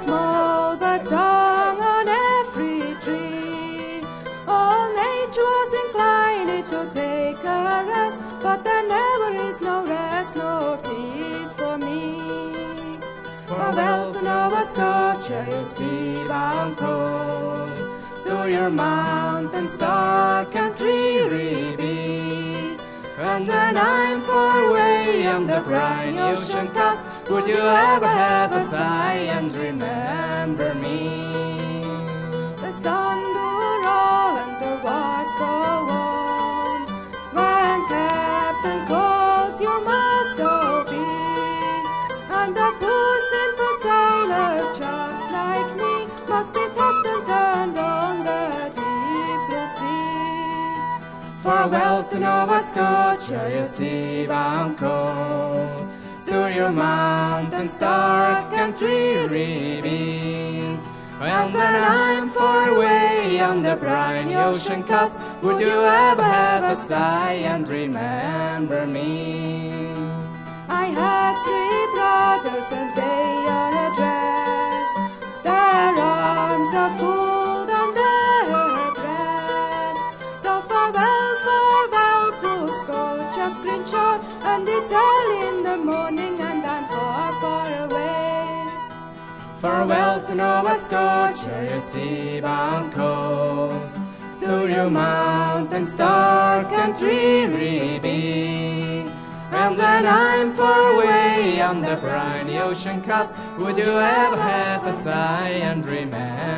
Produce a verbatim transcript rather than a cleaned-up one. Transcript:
small but hung on every tree. All nature was inclined to take a rest, but there never is no rest nor peace for me. Farewell to Nova Scotia, you sea-bound coast, to your mountains dark and dreary be. And when I'm far away on the briny ocean coast, would you ever have a sigh and remember me? The sun do roll and the wars go on. When captain calls, you must obey. And a poor simple sailor just like me must be tossed and turned on the deep blue sea. Farewell to Nova Scotia, your sea-bound coast, to your mountains dark and dreary be. And when I'm far away on the briny ocean coast, would you ever have a sigh and remember me? I had three brothers and they are addressed. Their arms are folded on their breasts. So farewell, farewell to Scotia's green shore, and it's early in the morning and I'm far, far away. Farewell to Nova Scotia, your sea-bound coast, to your mountains dark and dreary be. And when I'm far away on the briny ocean coast, would you ever have a sigh and remember